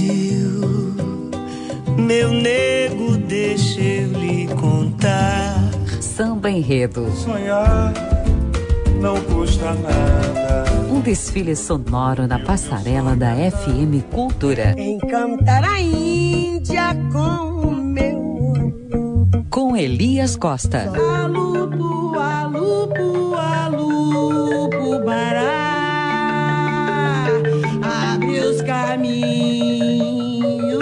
Meu nego, deixa eu lhe contar. Samba Enredo. Sonhar não custa nada. Um desfile sonoro na passarela da FM Cultura. Encantar a Índia com o meu amor. Com Elias Costa. Alupo, alupo, alupo, bará. Abre os caminhos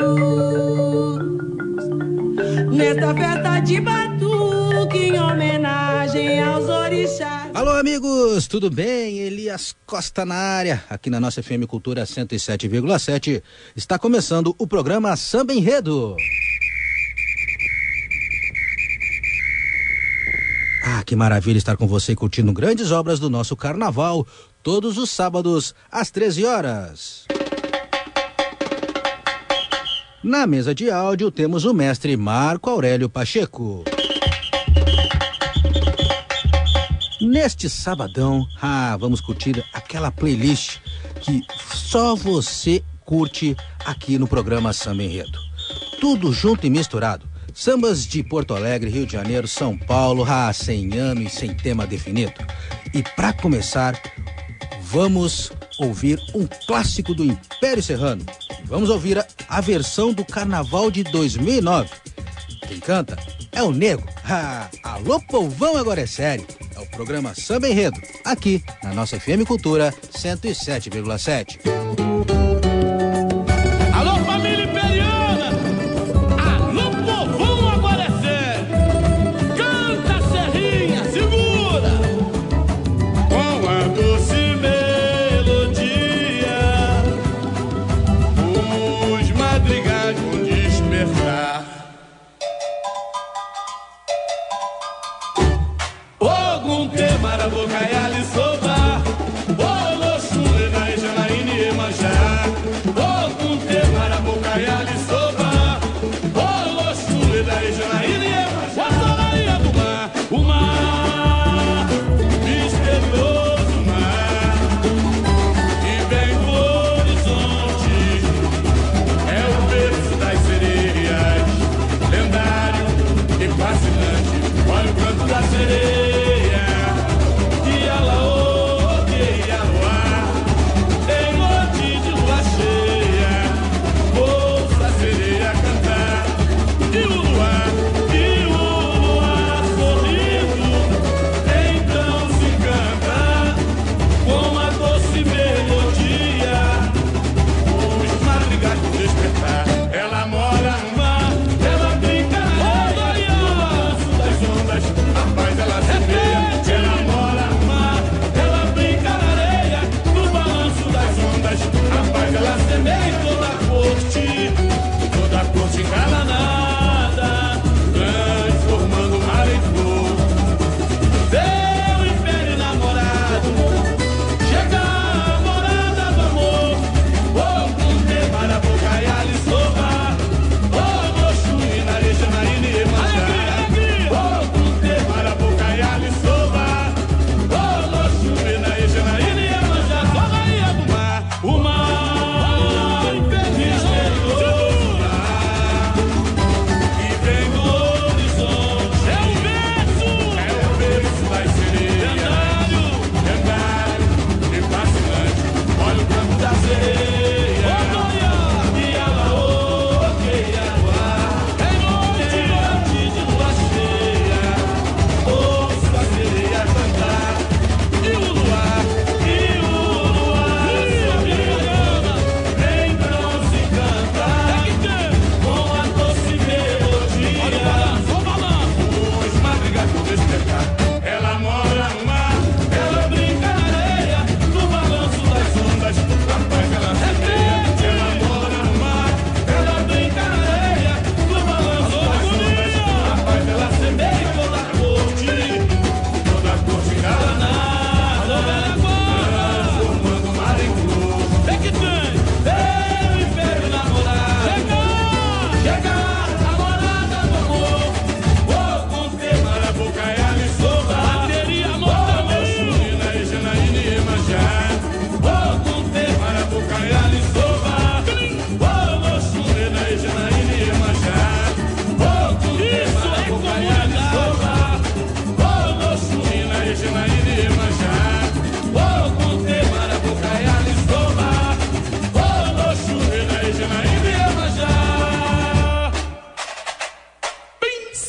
nesta festa de batuque em homenagem aos orixás. Alô, amigos, tudo bem? Elias Costa na área, aqui na nossa FM Cultura 107,7. Está começando o programa Samba Enredo. Ah, que maravilha estar com você curtindo grandes obras do nosso carnaval, todos os sábados, às 13 horas. Na mesa de áudio temos o mestre Marco Aurélio Pacheco. Neste sabadão, vamos curtir aquela playlist que só você curte aqui no programa Samba Enredo. Tudo junto e misturado. Sambas de Porto Alegre, Rio de Janeiro, São Paulo, sem ano e sem tema definido. E para começar, vamos ouvir um clássico do Império Serrano. Vamos ouvir a versão do Carnaval de 2009. Quem canta é o Nego. Alô, povão, agora é sério. É o programa Samba Enredo, aqui na nossa FM Cultura 107,7. Alô, família imperiana! Alô, povão, agora é sério! Canta, Serrinha, segura! Com a doce melodia, os madrigais vão despertar. Marabocaiali soba, bolo chule na Janaína e Manjá. Ogunte marabocaiali soba, bolo chule na Janaína e Manjá. Solaria do mar, o mar, misterioso mar, que vem do horizonte, é o berço das sereias, lendário e fascinante. Olha o canto da sereia. Cheia,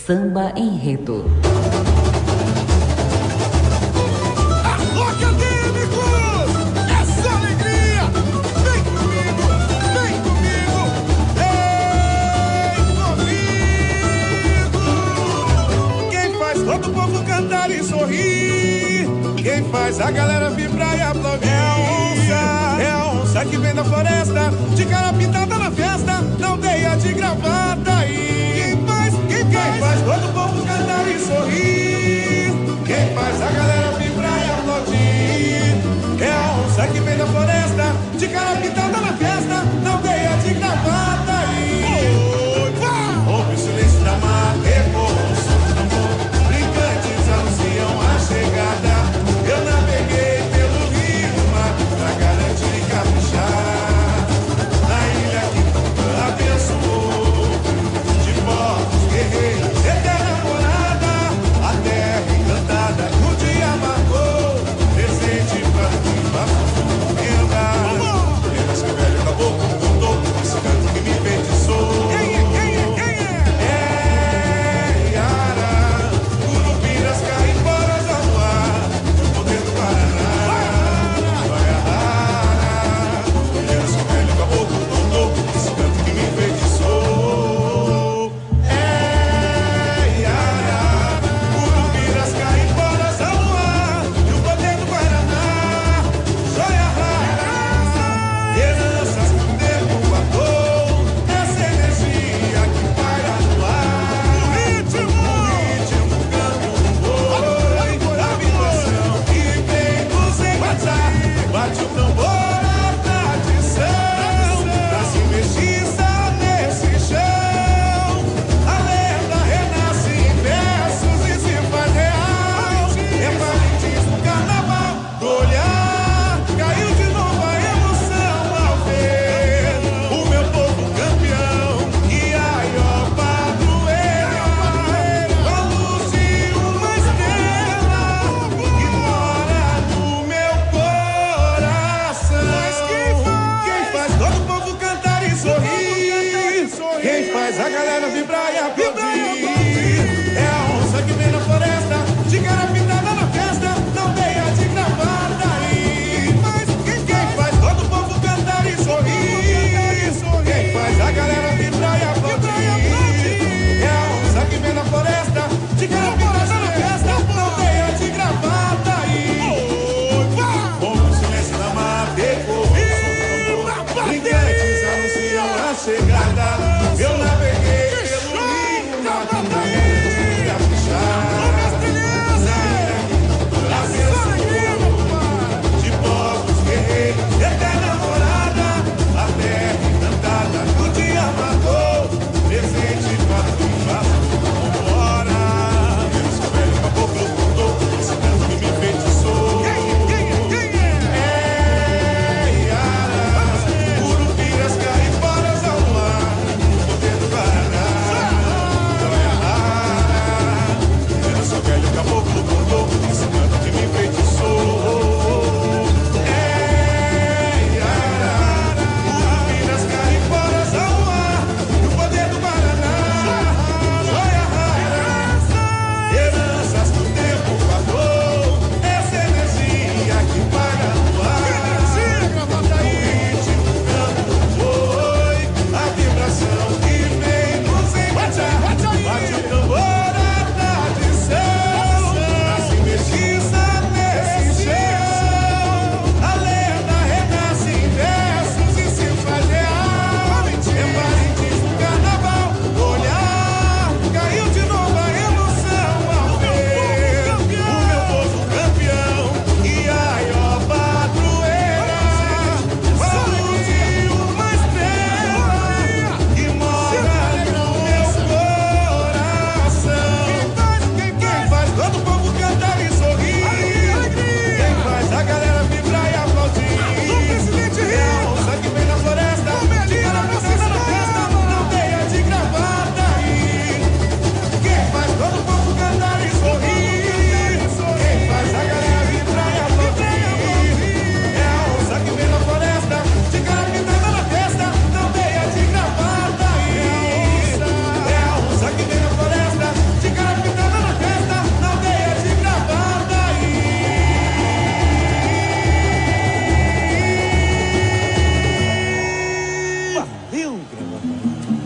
Samba Enredo. Alô, acadêmicos! Essa alegria! Vem comigo! Vem comigo! Vem comigo! Quem faz todo o povo cantar e sorrir, quem faz a galera vibrar e aplaudir, é a onça que vem da floresta, de cara pintada na festa, na aldeia de Gravataí. Quem faz todo o povo cantar e sorrir, quem faz a galera vibrar e aplaudir, é a onça que vem da floresta, de cara pintada na festa, na aldeia de Gravataí. Ouve o silêncio da mata, ecoa o som do tambor, brincantes anunciam a chegada. Eu naveguei pelo rio mar pra garantir e caprichar na ilha que tanto abençoou, de povos guerreiros, eterna morada, a terra encantada no dia marcou, presente pra mim, pra surpreenda. Lembras que o velho caboclo contou esse canto que me enfeitiçou? Quem é? É Iara, Curupiras, Caiporas, Aluá, o poder do Paraná. Joia rara, lembras que o velho caboclo contou esse canto que me enfeitiçou? É Iara, Curupiras, Caiporas, Aluá, e o poder do Paraná. Joia rara, heranças que o tempo guardou, essa energia que paira no ar. O ritmo, canto do boi, a vibração que vem nos engajar. Bate o tambor, a tradição, nasce mestiça nesse chão. A lenda renasce em versos e se faz real. É Parintins no carnaval do olhar, caiu de novo a emoção ao ver o meu povo campeão e a Iopa padroeira, com a luz de uma estrela que mora no meu coração. Mas quem faz todo o povo cantar e sorrir, quem faz a galera vibrar e aplaudir, é a onça que vem na floresta, de cara pintada na festa, na aldeia de Gravataí. Mas quem faz todo o povo cantar e sorrir, quem faz a galera vibrar e aplaudir, é a onça que vem na floresta, de cara pintada na festa, na aldeia de Gravataí. Ouve o silêncio da mata, ecoa o som do tambor, brincantes anunciam a chegada. Eu naveguei pelo rio mar pra garantir e caprichar na ilha que tanto abençoou, de povos guerreiros, eterna morada, a terra encantada no dia marcou, presente pra tu, vambora. Menos que o velho caboclo contou esse canto que me enfeitiçou. É Iara, Curupiras, Caiporas, Aluá, Rio Grande.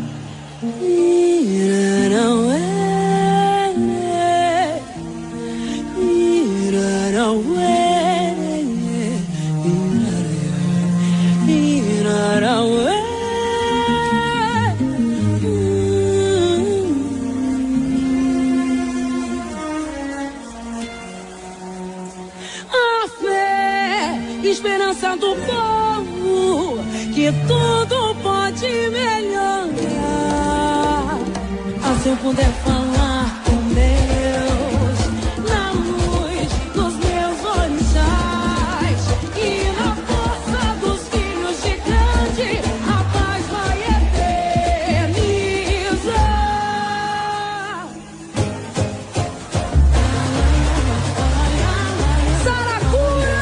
Esperança do povo, que tudo pode melhorar. Ah, se eu puder falar com Deus, na luz dos meus orixás, e na força dos filhos de grande, a paz vai eternizar. Saracura!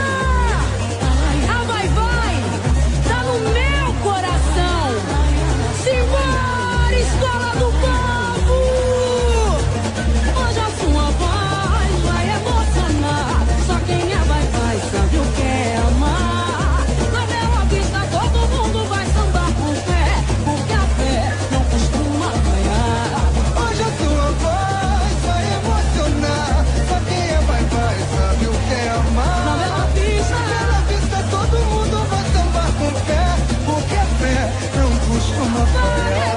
Escola do povo, hoje a sua voz vai emocionar. Só quem é vai sabe o que é amar. Na Bela Vista todo mundo vai sambar com fé, porque a fé não costuma falhar. Hoje a sua voz vai emocionar. Só quem é vai sabe o que é amar. Na Bela Vista todo mundo vai sambar com fé, porque a fé não costuma falhar.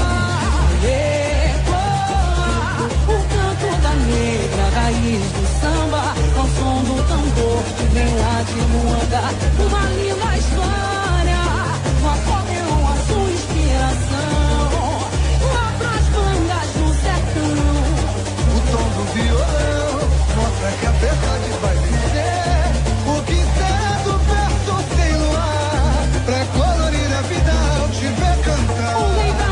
Raiz do samba, ao som do tambor que vem lá de Luanda. Uma linda história, o acordeon a sua inspiração, lá pras bandas do sertão. O tom do violão mostra que a verdade vai vencer. O que será do verso sem luar, pra colorir a vida ao te ver cantar.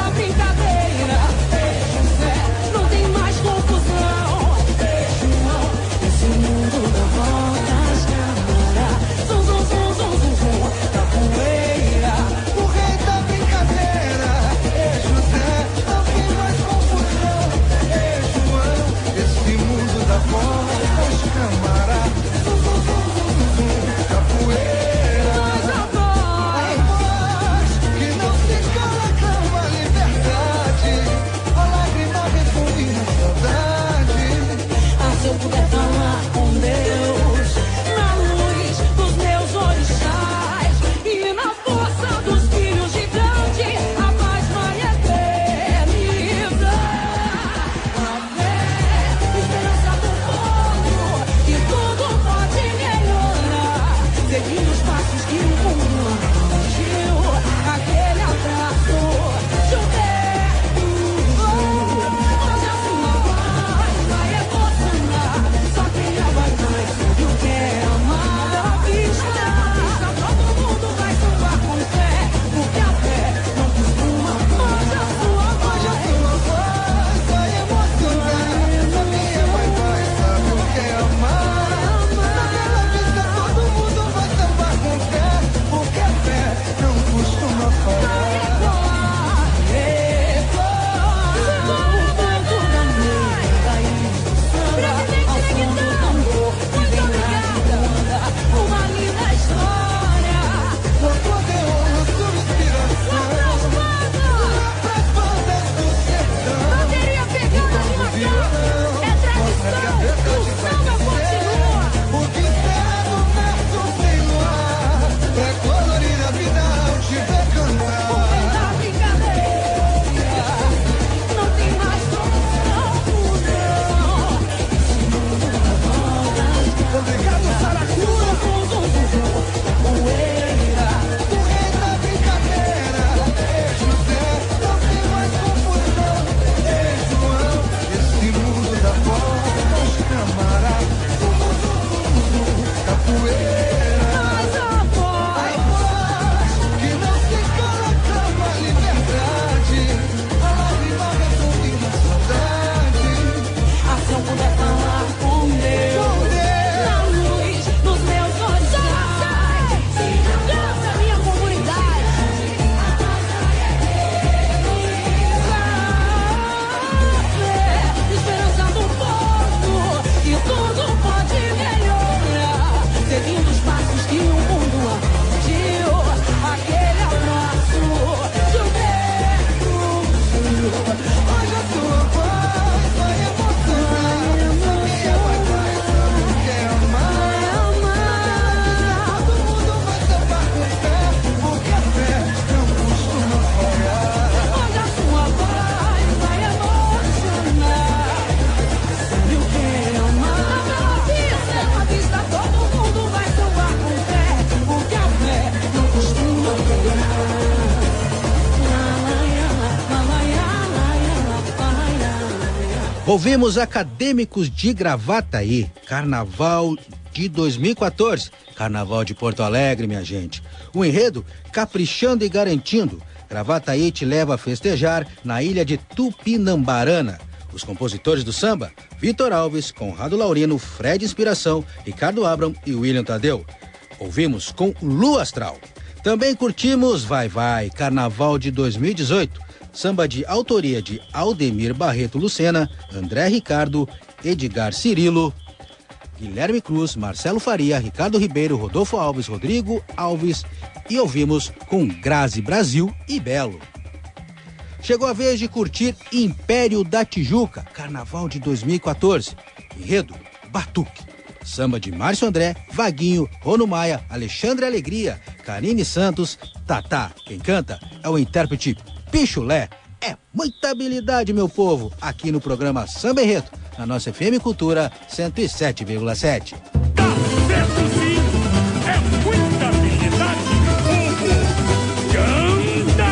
Ouvimos Acadêmicos de Gravataí, Carnaval de 2014, Carnaval de Porto Alegre, minha gente. O enredo, caprichando e garantindo, Gravataí te leva a festejar na ilha de Tupinambarana. Os compositores do samba, Vitor Alves, Conrado Laurino, Fred Inspiração, Ricardo Abram e William Tadeu. Ouvimos com Lua Astral. Também curtimos Vai Vai, Carnaval de 2018, samba de autoria de Aldemir Barreto Lucena, André Ricardo, Edgar Cirilo, Guilherme Cruz, Marcelo Faria, Ricardo Ribeiro, Rodolfo Alves, Rodrigo Alves e ouvimos com Grazi Brasil e Belo. Chegou a vez de curtir Império da Tijuca, Carnaval de 2014, enredo Batuque, samba de Márcio André, Vaguinho, Rono Maia, Alexandre Alegria, Karine Santos, Tatá. Quem canta é o intérprete Pichulé. É muita habilidade, meu povo, aqui no programa Samba Enredo, na nossa FM Cultura 107,7. Tá certo sim, é muita habilidade, povo. Canta!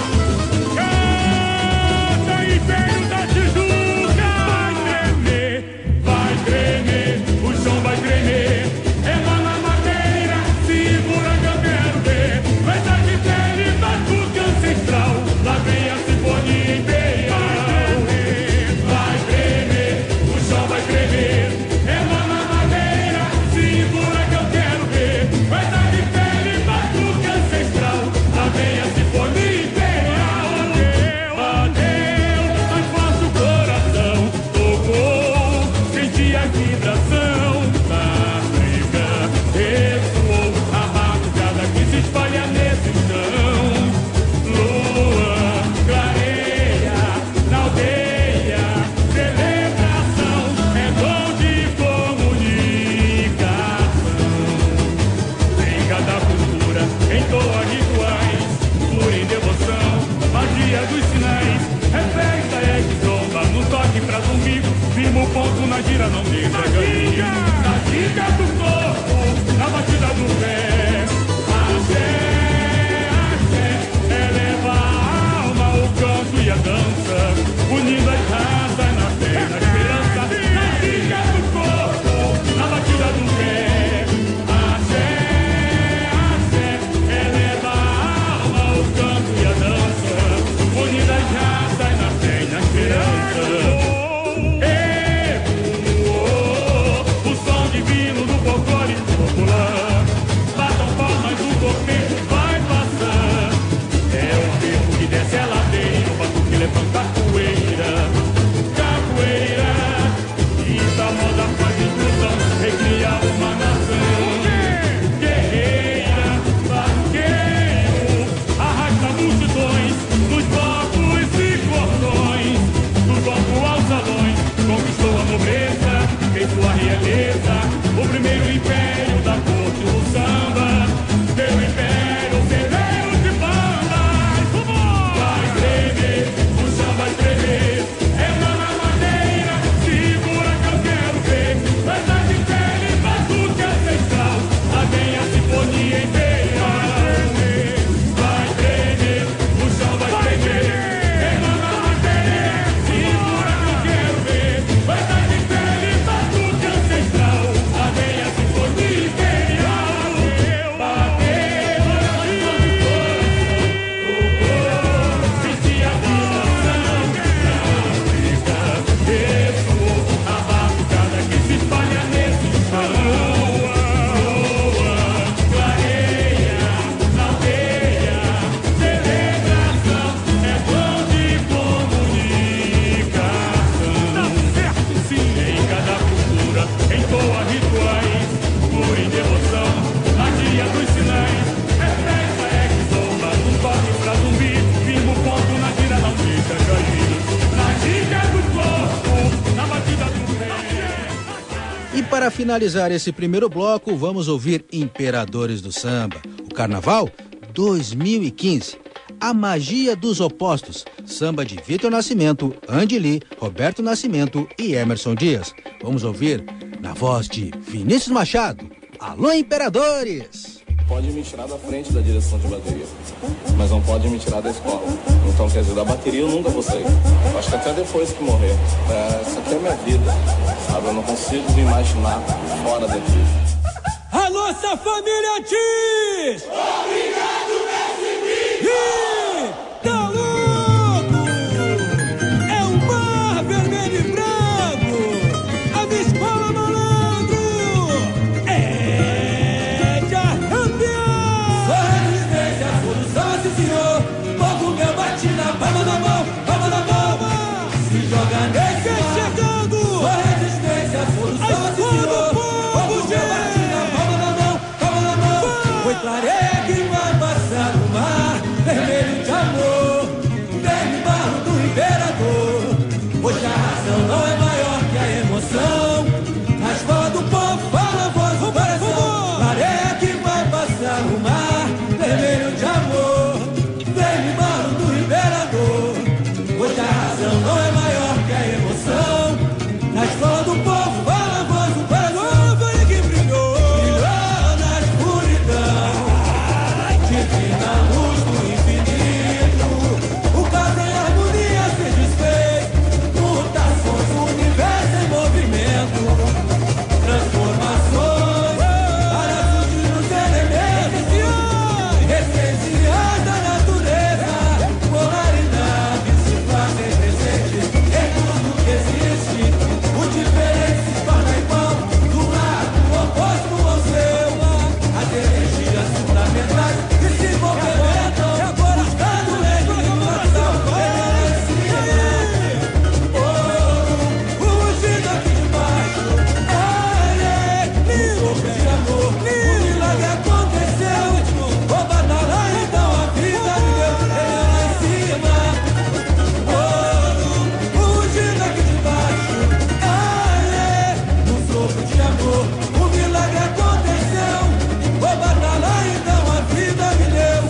Canta, Império da Tijuca! Vai tremer, o chão vai tremer. É na madeira, segura que eu quero ver. Vai dar de pele, batuque ancestral. Lá vem a sinfonia imperial. Vai tremer, o chão vai tremer. É na madeira, segura que eu quero ver. Vai dar de pele, batuque ancestral. Lá vem a sinfonia imperial. Bateu, mais forte o coração. Tocou, senti a vibração da briga. Ressoou a madrugada que se espalha nesse chão. Lua clareia na aldeia, celebração é dom de comunicação. Em cada cultura entoa rituais, flui em devoção, magia dos sinais. É festa, é que zomba, no toque pra zumbi. Firma o ponto na gira, não deixa cair. Na dica do corpo, na batida do pé. Axé, axé, eleva a alma, o canto e a dança, unindo as raças na fé, na esperança. Na dica do corpo, na batida do pé. Axé, axé, eleva a alma, o canto e a dança, unindo as raças na fé e na esperança. O som divino do folclore popular. Batam palmas, o cortejo vai passar. É o tempo que desce a ladeira, o batuque levanta a poeira. Capoeira, e da moda faz inclusão, recria uma nação. Guerreira, barqueiro, arrasta multidões nos blocos e cordões. Do campo aos salões, conquistou a nobreza, fez sua realeza. O primeiro império da corte do samba, meu império, celeiro de bandas. Vai tremer, o chão vai tremer. É na madeira, segura que eu quero ver. Vai dar de pele, batuque ancestral. Lá vem a sinfonia imperial. Vai tremer, o chão vai tremer. É na madeira, segura que eu quero ver. Vai dar de pele, batuque ancestral. Lá vem a sinfonia imperial. Bateu na batida do coração. Senti a vibração da briga. Ressoou a batucada que se espalha nesse chão. Lua clareia na aldeia, celebração é dom de comunicação. Tá certo sim, em cada cultura entoa rituais, flui em devoção, magia dos sinais. É festa, é que zomba, um toque pra zumbi. Firma o ponto na gira, não deixa cair. Na dica do corpo, na batida do pé. E para finalizar esse primeiro bloco, vamos ouvir Imperadores do Samba, o Carnaval 2015. A Magia dos Opostos, samba de Vitor Nascimento, Andy Lee, Roberto Nascimento e Emerson Dias. Vamos ouvir na voz de Vinícius Machado. Alô, Imperadores! pode me tirar da frente da direção de bateria, mas não pode me tirar da escola. Então, quer dizer, da bateria eu nunca vou sair. Acho que até depois que morrer. Essa aqui é a minha vida, sabe? Eu não consigo me imaginar fora daqui. A nossa família diz: obrigado, Mestre Big! Tá louco! É o mar vermelho e branco! A minha escola, malandro! É de arrepiar! Só resistência, a solução se senhor! Fogo meu bate na palma da mão, palma da mão! Se joga nesse mar! Chegando! Só resistência, a solução se senhor! Fogo meu bate na palma da mão, palma da mão! Foi clareia que vai passar no mar vermelho de amor, verde barro do imperador. Hoje a razão não é maior que a emoção. A escola do povo fala a voz do coração. Clareia que vai passar no mar vermelho de amor, verde barro do imperador. Hoje a razão não é maior que a emoção. Na escola do povo fala a voz do coração. Foi que brilhou, brilhou na escuridão, divina luz do infinito. O caos em harmonia se desfez, mutações, o universo em movimento, transformações para surgir os elementos essenciais da natureza. Polaridades se fazem presentes em tudo que existe. O diferente se torna igual do lado oposto ao seu. As energias fundamentais que se movimentam, buscando legislação, fugindo aqui de baixo. Um sopro de amor, um milagre aconteceu. Vou batalhar, então a vida me deu lá em cima. Fugindo aqui de baixo. Um sopro de amor, um milagre aconteceu. Vou batalhar, então a vida me deu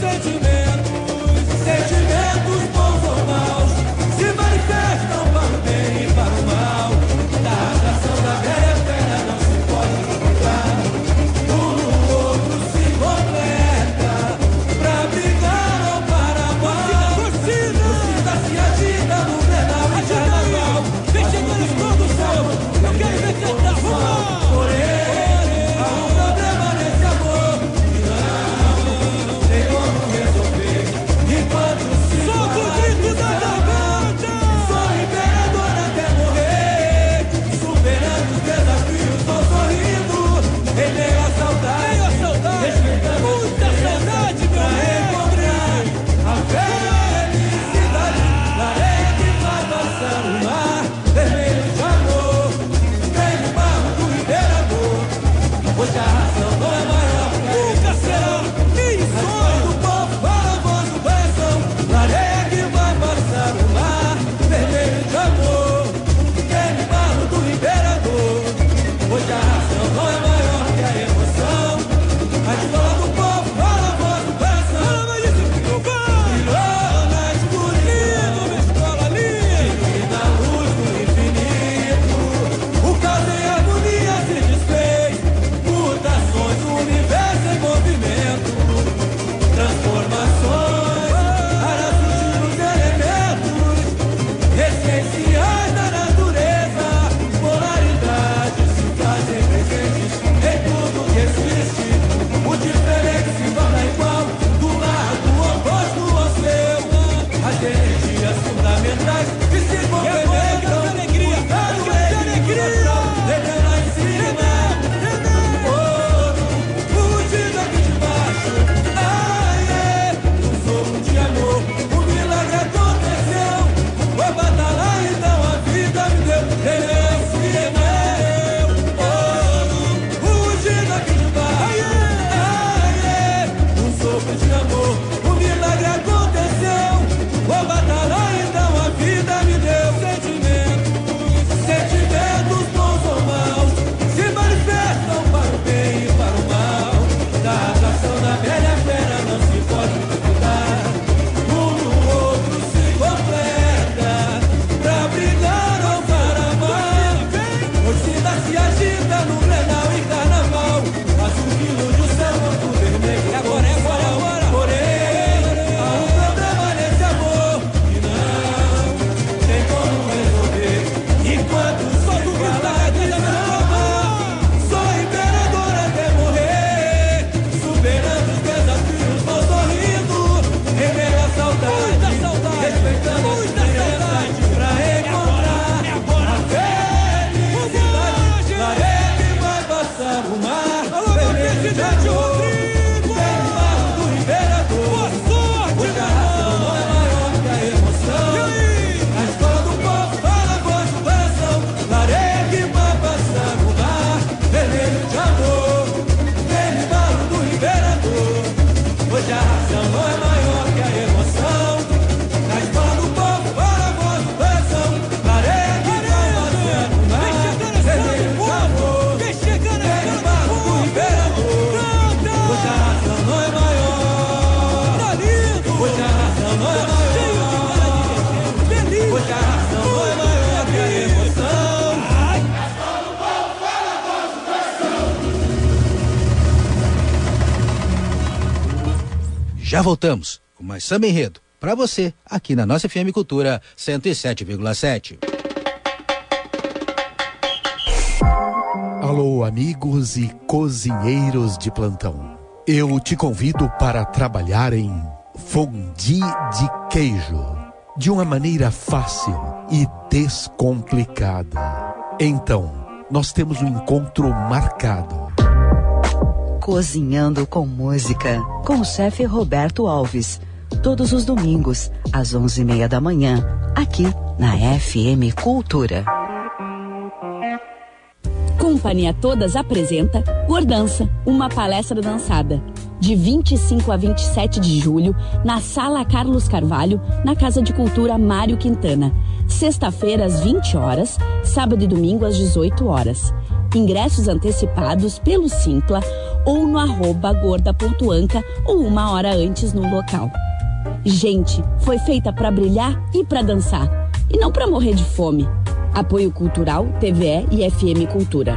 sentimentos bons ou maus, se manifestam para o bem e para o mal. Da atração da velha terra não se pode encontrar. Um no outro se completa, pra brigar ou para amar. Torcida se agita no Grenal e Carnaval. Vem chegando os produção, eu quero ver cantar, vamos lá! Porém, há um problema nesse amor que não tem como resolver. Enquanto se solta o grito da garganta, sou imperador até morrer, superando os desafios, tô sorrindo em meio à saudade, respeitando muita saudade pra encontrar a felicidade. Clareia que vai passar no mar vermelho de amor, verde barro do imperador. Hoje a razão não é maior que a nunca será. A voz do povo fala a voz do coração. Clareia que vai passar no mar vermelho de amor, verde barro do imperador. Hoje a razão não é maior que a emoção. A escola do povo fala a voz do coração. Brilhou na escuridão, uma escola linda, luz do infinito. O caos em harmonia se desfez, mutações, o universo em movimento, transformações para surgir os elementos essenciais da natureza. Polaridades se fazem presentes em tudo que existe. O diferente se torna igual do lado oposto ao seu. As energias fundamentais que se movimentam, buscando equilibração, desde lá em cima. Fugindo aqui de baixo. Um sopro de amor, um milagre aconteceu. Vou batalhar, então a vida me deu fugindo aqui de baixo. Um sopro de amor, um milagre aconteceu. Vou batalhar, então a vida me Já voltamos com mais Samba Enredo para você aqui na nossa FM Cultura 107,7. Alô, amigos e cozinheiros de plantão. Eu te convido para trabalhar em fondue de queijo, de uma maneira fácil e descomplicada. Então, nós temos um encontro marcado. Cozinhando com Música, com o chefe Roberto Alves. Todos os domingos, às 11h30 da manhã, aqui na FM Cultura. Companhia Todas apresenta Gordança, uma palestra dançada. De 25 a 27 de julho, na Sala Carlos Carvalho, na Casa de Cultura Mário Quintana. Sexta-feira, às 20 horas, sábado e domingo, às 18 horas. Ingressos antecipados pelo Simpla ou no @gorda.anca ou 1 hora antes no local. Gente, foi feita para brilhar e para dançar, e não para morrer de fome. Apoio Cultural, TVE e FM Cultura.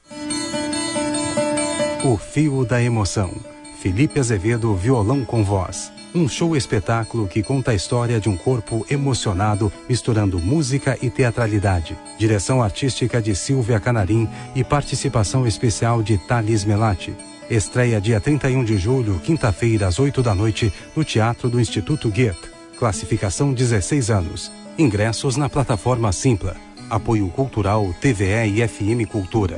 O Fio da Emoção. Felipe Azevedo, violão com voz. Um show-espetáculo que conta a história de um corpo emocionado, misturando música e teatralidade. Direção artística de Silvia Canarim e participação especial de Thalys Melati. Estreia dia 31 de julho, quinta-feira, às 8 da noite, no Teatro do Instituto Goethe. Classificação 16 anos. Ingressos na plataforma Simpla. Apoio Cultural, TVE e FM Cultura.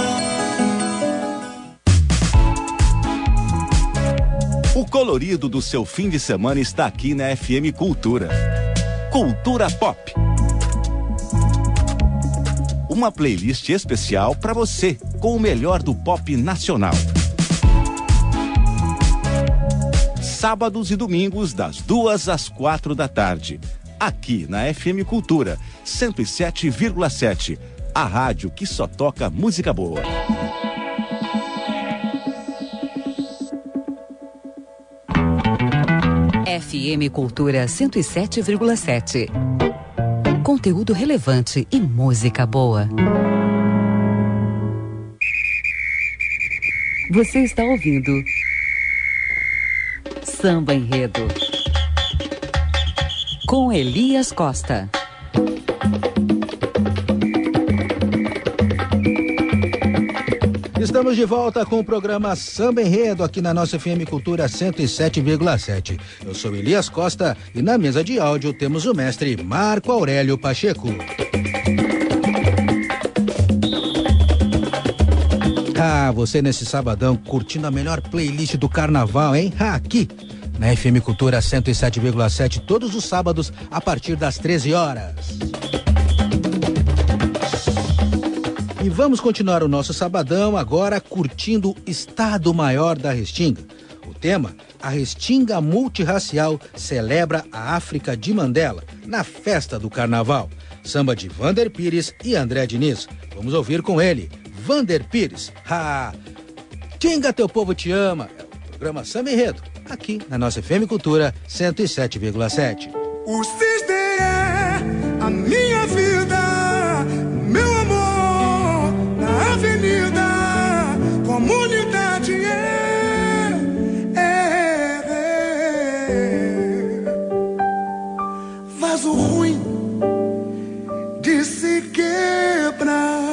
O colorido do seu fim de semana está aqui na FM Cultura. Cultura Pop. Uma playlist especial para você, com o melhor do pop nacional. Sábados e domingos, das 2 às 4 da tarde. Aqui na FM Cultura 107,7. A rádio que só toca música boa. FM Cultura 107,7. Conteúdo relevante e música boa. Você está ouvindo Samba Enredo com Elias Costa. Estamos de volta com o programa Samba Enredo aqui na nossa FM Cultura 107,7. Eu sou Elias Costa e na mesa de áudio temos o mestre Marco Aurélio Pacheco. Você nesse sabadão curtindo a melhor playlist do carnaval, hein? Aqui na FM Cultura 107,7 todos os sábados a partir das 13 horas. E vamos continuar o nosso sabadão agora curtindo o Estado Maior da Restinga. O tema, a Restinga Multirracial celebra a África de Mandela na festa do carnaval. Samba de Vander Pires e André Diniz. Vamos ouvir com ele, Vander Pires. Tinga teu povo te ama. É o programa Samba Enredo, aqui na nossa FM Cultura 107,7. O cisne é a minha vida, meu amor, na avenida, comunidade vaso ruim de se quebrar.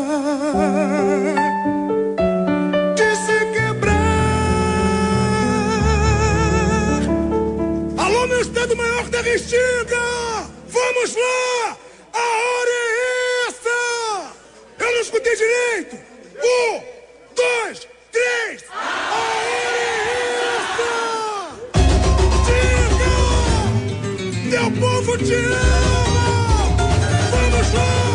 Estado Maior da Restinga, vamos lá, a hora é essa. Eu não escutei direito. 1, 2, 3, a hora é essa. Diga, teu povo te ama. Vamos lá.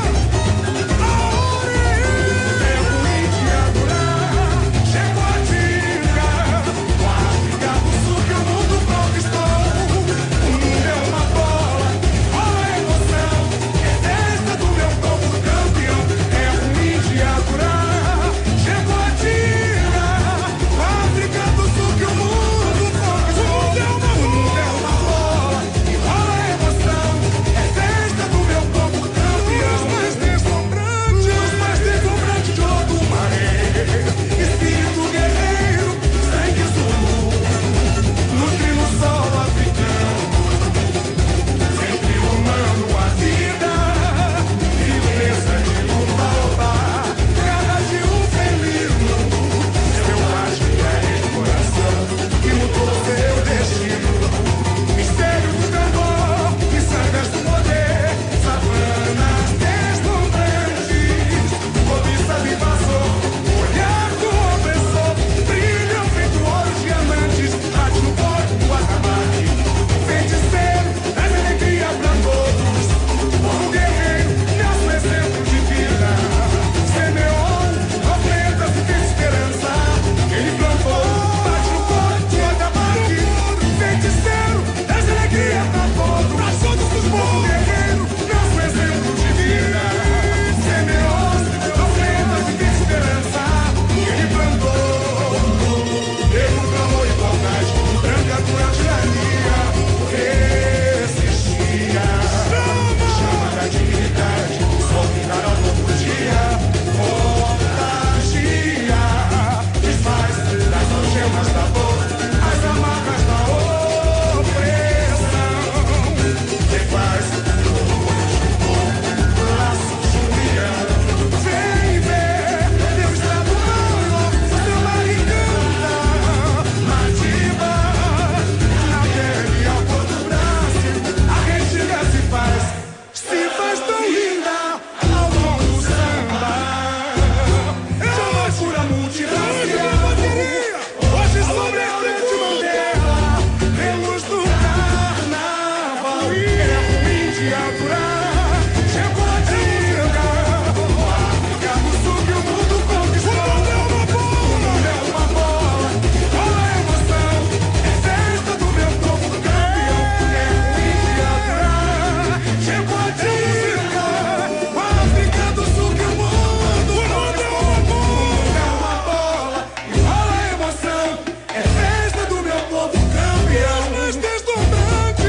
ruim de aturar. Chegou a diga, o África do Sul que o mundo conquistou. O mundo é uma bola, rola a emoção. É festa do meu povo campeão. É ruim de aturar. Chegou a diga, o África do Sul que o mundo conquistou. O mundo é uma bola, rola a emoção. É festa do meu povo campeão. Luz deslumbrante,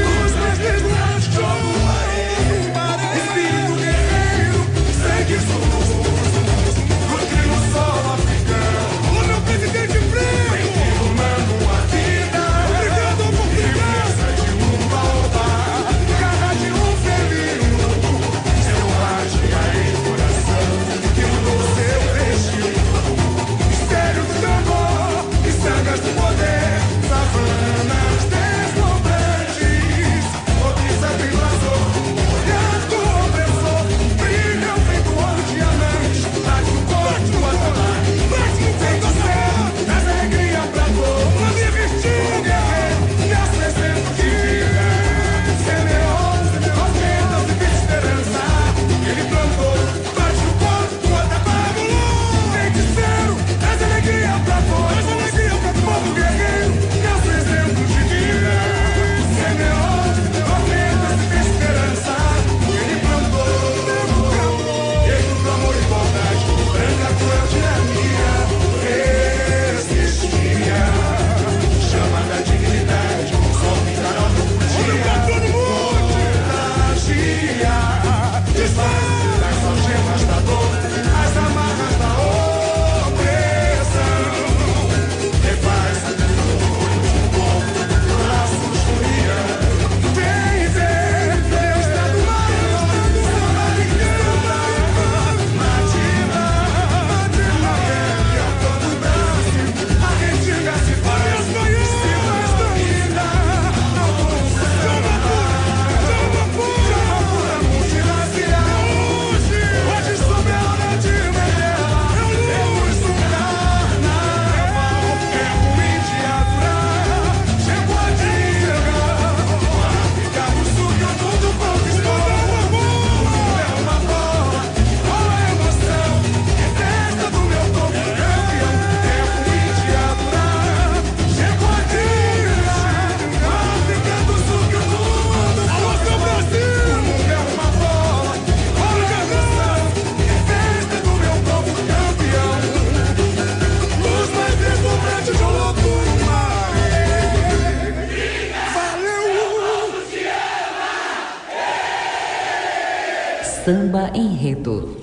jogo parede, espírito guerreiro, sangue sul, nutre o solo africano. Ô meu presidente preto, vem filmando a vida. Obrigado, obrigado. De um baobá, garra de um felino, selvagem aí coração, que mudou seu destino. Mistério do tambor, miçangas do poder, savanas deslumbrantes, cobiça invasor, olhar do opressor, brilham feito ouro, diamante, bate no corte, no atalar, bate no peito do céu, traz alegria pra dor, uma minha vestígia, nesse exemplo de vida, semeou, tormentas e vida esperança, ele plantou, bate no corpo, no atalar, feiticeiro, traz alegria pra dor, traz alegria pra povo guerreiro, nesse exemplo de vida, semeou, tormentas e vida esperança, ele plantou, ele do amor e igualdade, branca cruel tirania, resistia, chama da dignidade, sol pintará no dia, contagia, desfaz das algemas da dor, as amarras da opressão, refaz o corpo, laços de unia, vem ver meu estado maior, samba de guerra, matina, a guerra a todo o Brasil, a retinga se faz, se faz doída, não pulsa, chama pura multiracial, hoje sobre a hora de Mandela, temos um carnaval, é ruim de aturar, chegou a diga, o África do Sul que o mundo conquistou, o mundo é uma bola, rola a emoção, é festa do meu povo campeão, é ruim de aturar, chegou a diga, o África do Sul que o mundo conquistou, o mundo é uma bola, rola a emoção, é festa do meu povo campeão, luz mais deslumbrante de um louco mar. Valeu! Samba Enredo.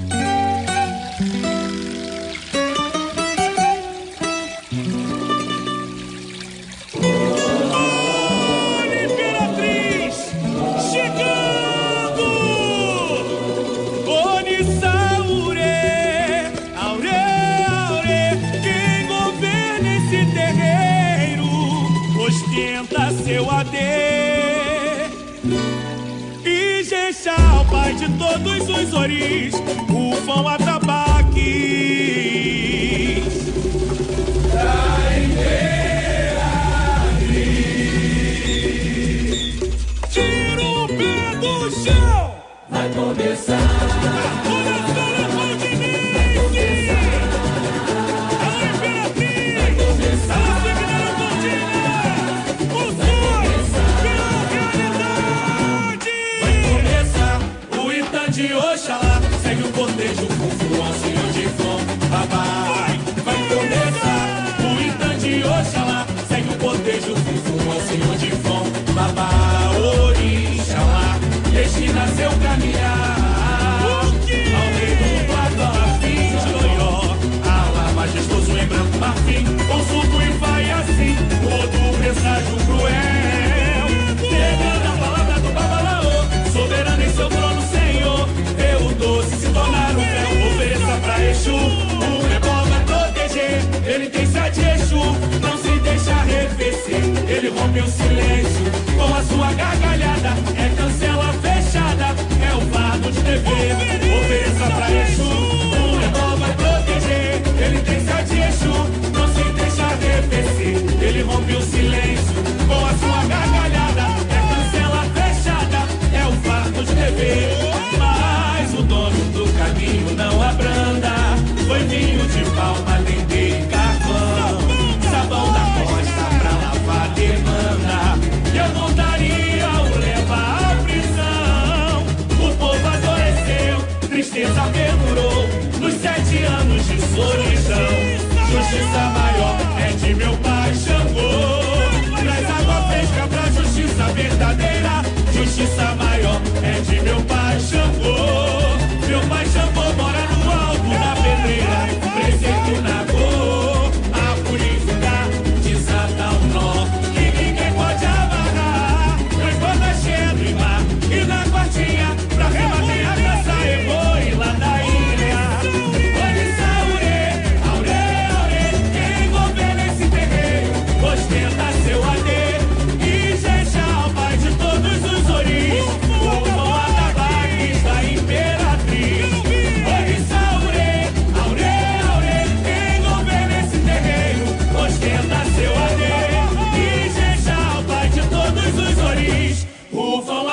Olha, Imperatriz, chegando! Onissaure, aure, aure, quem governa esse terreiro ostenta seu AD. Ijexá, o pai de todos os oris, ufam atabaques. Tira o pé do chão! Vai começar! Olha só, Leopoldinense! A Imperatriz! Vai começar! A Signa Leopoldina! O sonho virou realidade! Vai começar o Ita de Oxalá, segue o cortejo com o Senhor de Fom, papai. Vai começar o Ita de Oxalá, segue o cortejo com o Senhor de Fom, babá, orixalá, destina seu caminhar. Ao rei do Guarda, fim de Oió, Alá, majestoso em branco marfim, consulto e vai assim, todo presságio cruel. Chegando a palavra do Babalaô, soberano em seu trono, Senhor, eu doce se tornar o véu.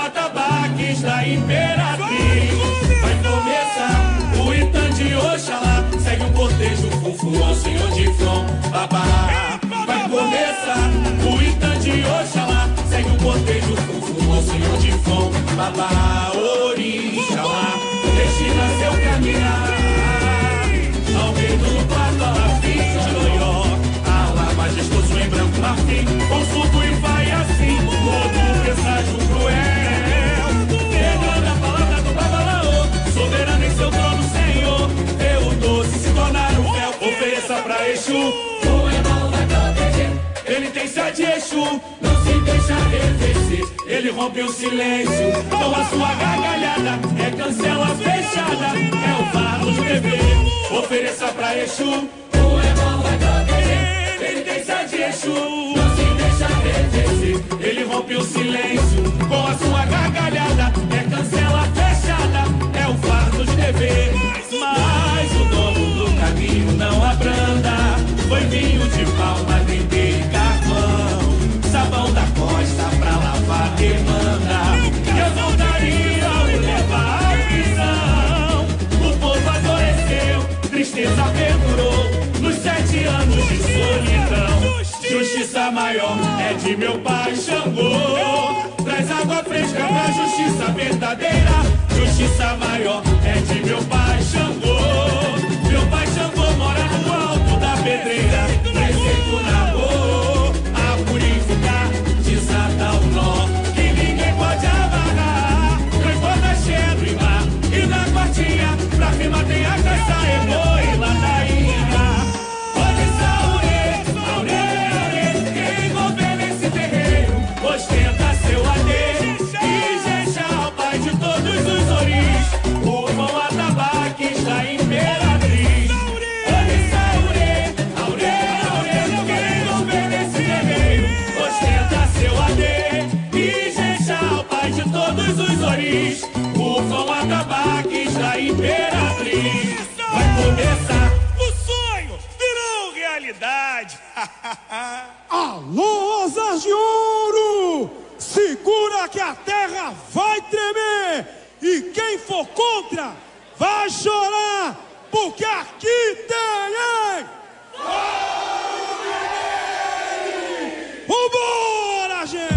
atabaques da Imperatriz. Vai começar o Itã de Oxalá, segue um cortejo fufu ao Senhor de From Babá. Vai começar o Itã de Oxalá, segue um cortejo fufu ao Senhor de From Babá. Orixalá, destina seu caminhar ao meio do quarto, alafim de Loió, Alá majestoso em branco marfim, consulto e vai assim, todo presságio cruel, pegando a palavra do Babalaô, soberano em seu trono, Senhor, teu doce se tornar o véu, ofereça pra Exu, o irmão vai proteger, ele tem 7 Exu, não se deixa resistir, ele rompe o silêncio, com a sua gargalhada, é cancela fechada, é o fardo de beber. Ofereça pra Exu, o irmão vai proteger, ele tem 7 Exu, não se deixa resistir, ele rompe o silêncio, com a sua gargalhada, é cancela fechada, é o fardo de dever, mas o dono do caminho não abranda, foi vinho de palma, dendê e carvão, sabão da costa pra lavar demanda, eu voltaria ao levar a visão, o povo adoeceu, tristeza perdurou nos 7 anos de solidão. Justiça maior é de meu pai Xangô, traz água fresca pra justiça verdadeira. Justiça maior é de meu pai Xangô, meu pai Xangô mora no alto da pedreira, preceito na boa a purificar, desata o nó que ninguém pode amarrar, transborda cheiro e mar e na quartinha pra cima tem a caça e ladainha. Pode saúde, aure, quem governa esse terreiro ostenta seu AD e Jexá, o pai de todos os oris, urmam atabaques da Imperatriz. Pode saúde, aure, quem governa esse terreiro ostenta seu AD e Jexá, o pai de todos os oris, urmam atabaques da Imperatriz. Vai começar, os sonhos virão realidade. Alô, Asas de Ouro! Segura que a terra vai tremer! E quem for contra vai chorar! Porque aqui tem! Vambora, gente!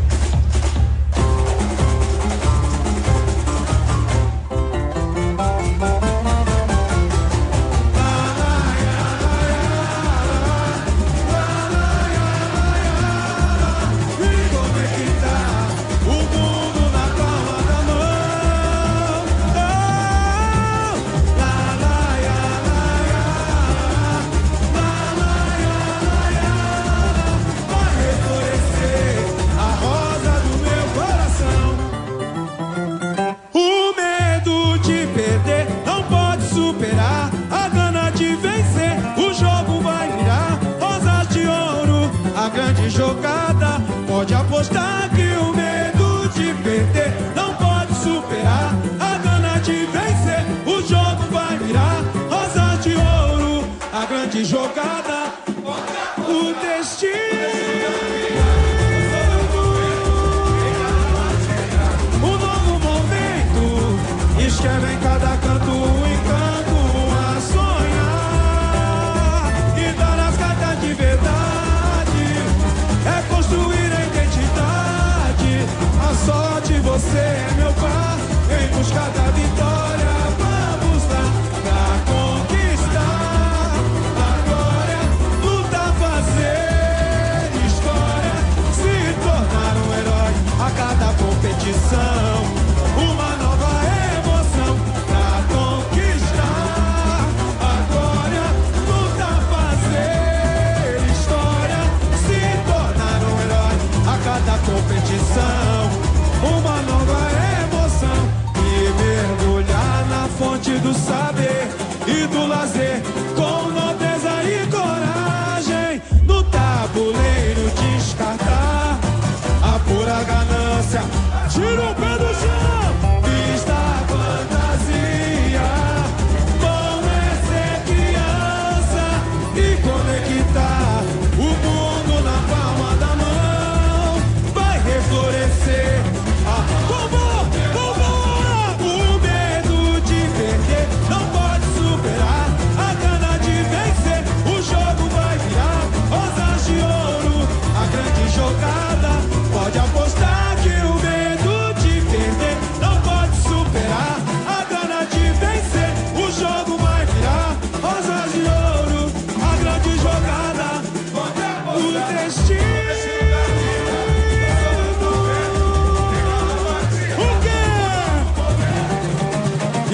Jogada, pode apostar que o medo de perder não pode superar a gana de vencer. O jogo vai virar rosas de ouro, a grande jogada, o destino. Um novo momento, escreve em cada canto um encanto a sonhar e dar as cartas de verdade. É construir a identidade. A sorte, você é meu par. Em busca da vitória, vamos lá pra conquistar a glória. Lutar, fazer história, se tornar um herói a cada competição. Uma nova emoção pra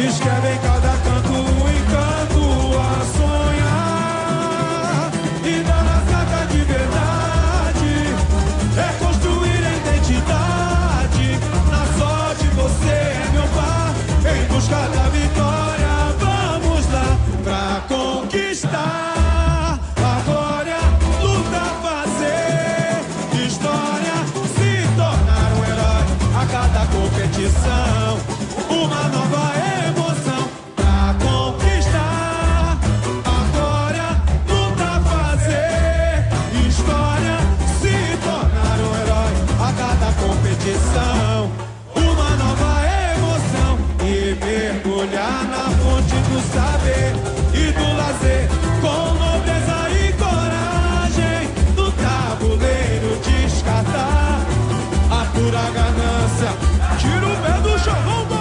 Escreve em cada canto um encanto a sonhar. E dar na saca de verdade é construir a identidade. Na sorte você é meu par, em busca da vitória. Vamos lá pra conquistar. Agora luta, fazer história, se tornar um herói a cada competição. Uma nova emoção pra conquistar. Agora luta, fazer história, se tornar um herói a cada competição. Uma nova emoção e mergulhar na fonte do saber e do lazer com nobreza e coragem. No tabuleiro descartar a pura ganância. Tira o pé do chão, vamos!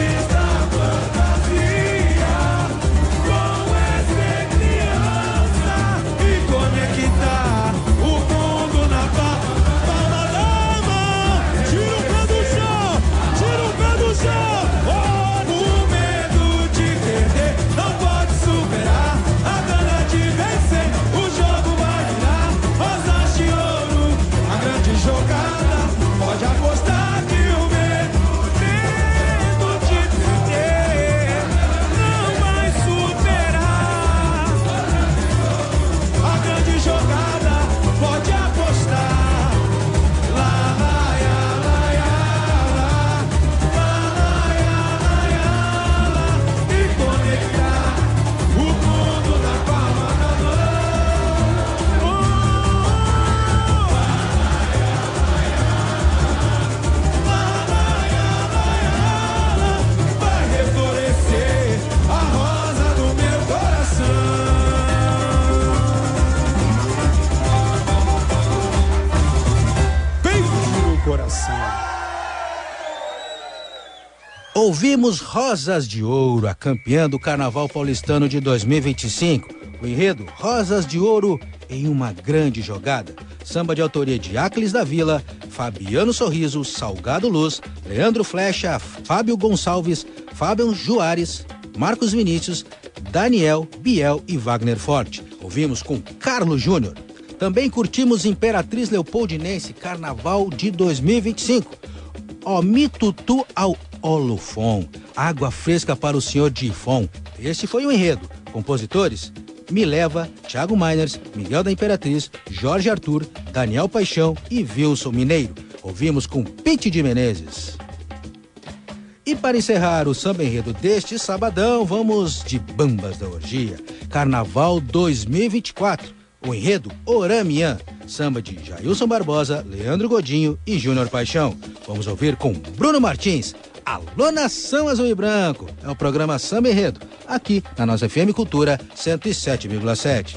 Ouvimos Rosas de Ouro, a campeã do Carnaval Paulistano de 2025. O enredo Rosas de Ouro em uma grande jogada. Samba de autoria de Acles da Vila, Fabiano Sorriso, Salgado Luz, Leandro Flecha, Fábio Gonçalves, Fábio Juarez, Marcos Vinícius, Daniel, Biel e Wagner Forte. Ouvimos com Carlos Júnior. Também curtimos Imperatriz Leopoldinense, Carnaval de 2025. Omitutu ao Olufon, água fresca para o senhor Difon. Este foi o enredo. Compositores: Mileva, Thiago Miners, Miguel da Imperatriz, Jorge Arthur, Daniel Paixão e Wilson Mineiro. Ouvimos com Pete de Menezes. E para encerrar o samba enredo deste sabadão, vamos de Bambas da Orgia, Carnaval 2024. O enredo Oramian, samba de Jailson Barbosa, Leandro Godinho e Júnior Paixão. Vamos ouvir com Bruno Martins, Alô Nação Azul e Branco. É o programa Samba Enredo, aqui na nossa FM Cultura 107,7.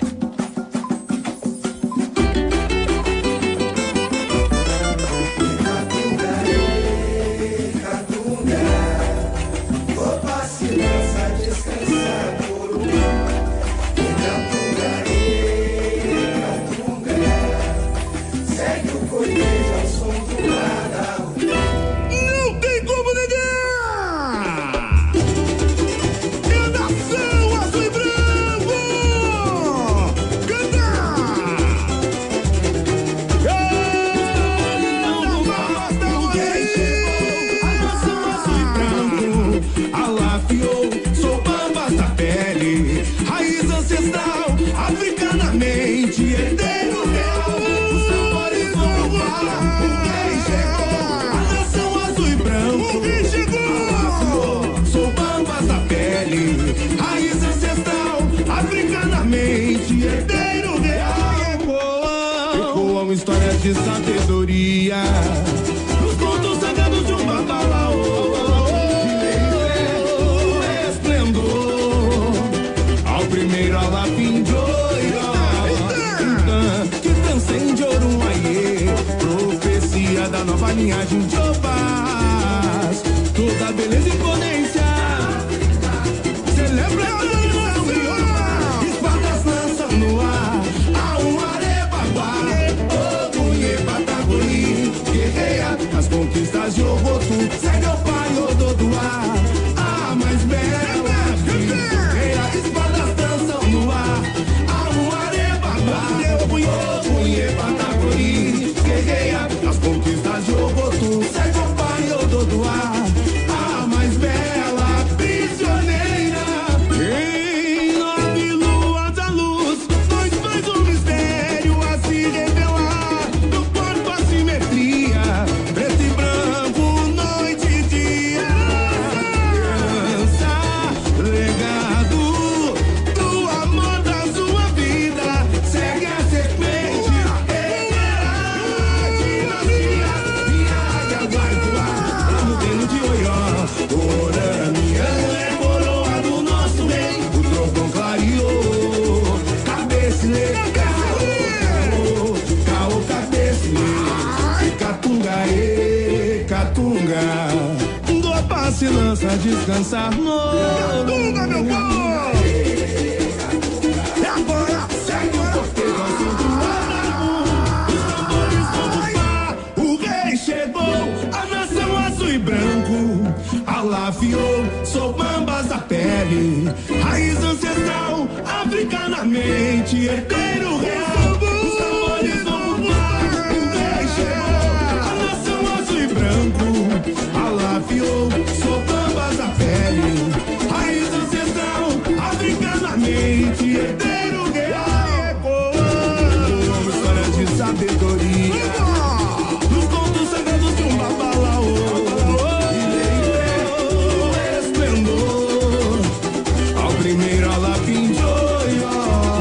De sabedoria, nos contos sagrados de um babalaô, de esplendor, ao primeiro alapim de que transcende Orunhaê, profecia da nova linhagem de Obás, toda beleza e imponência, celebra a nação, espadas lançam no ar, a um arebaguá. As conquistas de Obotu, segue o pai Ododuá, a mais bela. passo e lança descansar no Catunga, meu povo! É agora, segue o cortejo ao som do Anaú. Os tambores vão bufar, o rei chegou, a nação azul e branco alafiou, sou bambas da pele, raiz ancestral, africanamente, herdeiro real. Os tambores vão bufar, o rei chegou, a nação azul e branco alafiou, sou bambas da pele, raiz ancestral, africanamente, herdeiro real. Uma história de sabedoria, nos contos sagrados de um babalaô, e esplendor, ao primeiro alapinjoio,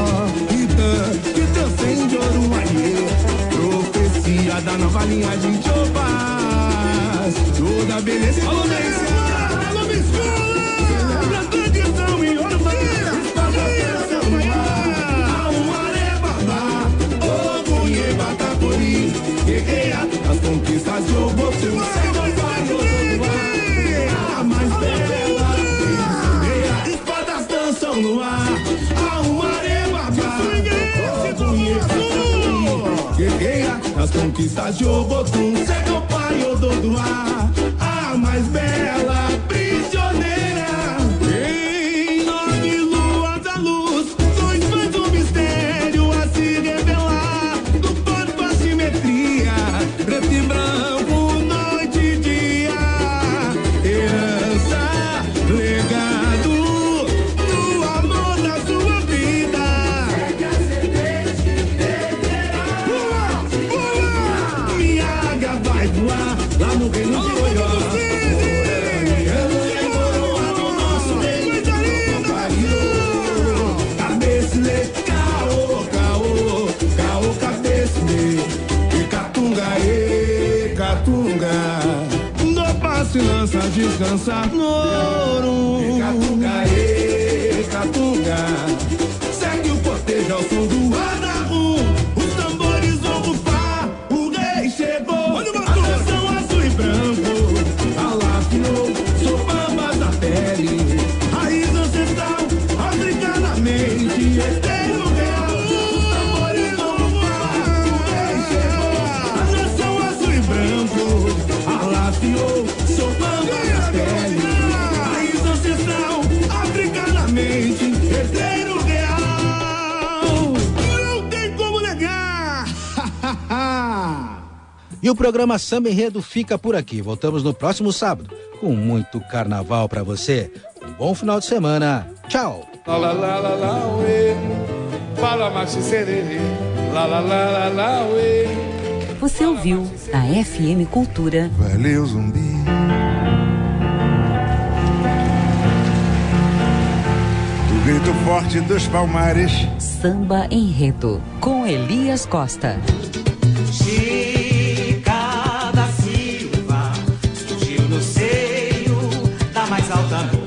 Itã sem de Oruaie, profecia da nova linhagem de Jovás, toda beleza e potência. Alô, me escola, na tradição e Orubá, espada pensa no ar, Aumare Babá, Ogunhê Batapori, guerreia as conquistas de Obotu, sem vai Ododuá, a mais bela, espadas dançam no ar, Aumare Babá, Ogunhê Batapori, guerreia as conquistas de Obotu, sem o pai Ododuá, a mais bela prisioneira. Em 9 luas a luz, 2 faz um mistério a se revelar. Do corpo a simetria, preto e branco, noite e dia. Herança, legado do amor da sua vida. Minha águia vai voar lá no reino de Oió. No passo e lança descansar no ouro. Catunga, Catunga, segue o cortejo ao som do Anaú. Os tambores vão bufar, o rei chegou, a nação azul e branco alafiou, sou bambas da pele, raiz ancestral, africanamente, herdeiro real. Os tambores vão bufar, o rei chegou, a nação azul e branco alafiou, sou bambas da pele, raiz ancestral, africanamente, herdeiro real. Não tem como negar. E o programa Samba Enredo fica por aqui. Voltamos no próximo sábado com muito carnaval pra você. Um bom final de semana. Tchau. La la la la la uê, fala machi sererê, la la la la la uê. Você ouviu na FM Cultura. Valeu, zumbi. O grito forte dos palmares. Samba Enredo com Elias Costa. Chica da Silva surgiu no seio da mais alta noite.